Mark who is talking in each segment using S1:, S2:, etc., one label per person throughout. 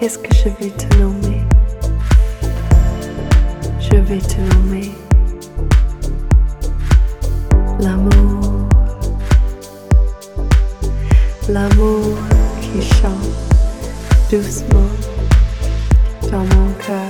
S1: Qu'est-ce que je vais te nommer? Je vais te nommer l'amour, l'amour qui chante doucement dans mon cœur.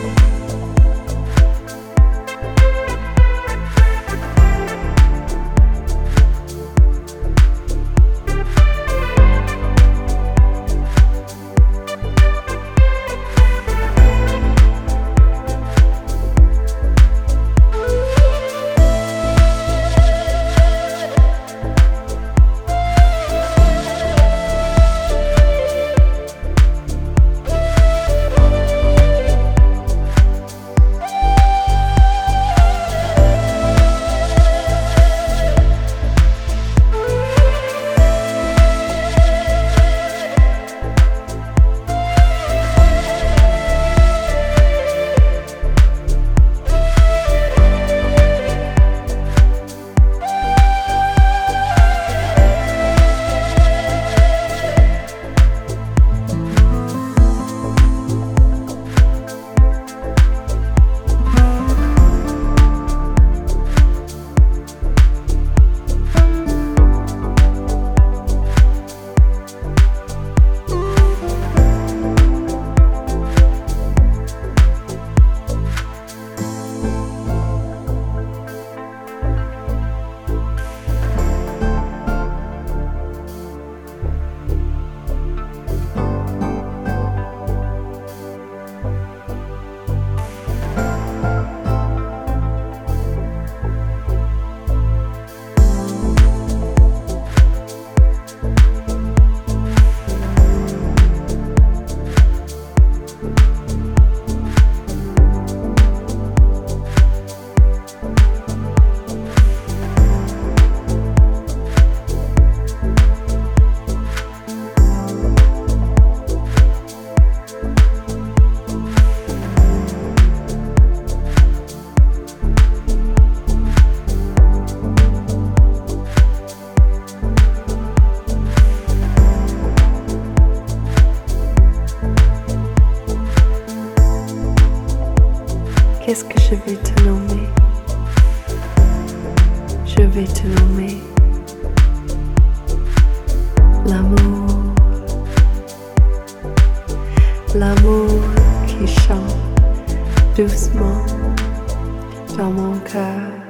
S1: Qu'est-ce que je vais te nommer? Je vais te nommer l'amour, l'amour qui chante doucement dans mon cœur.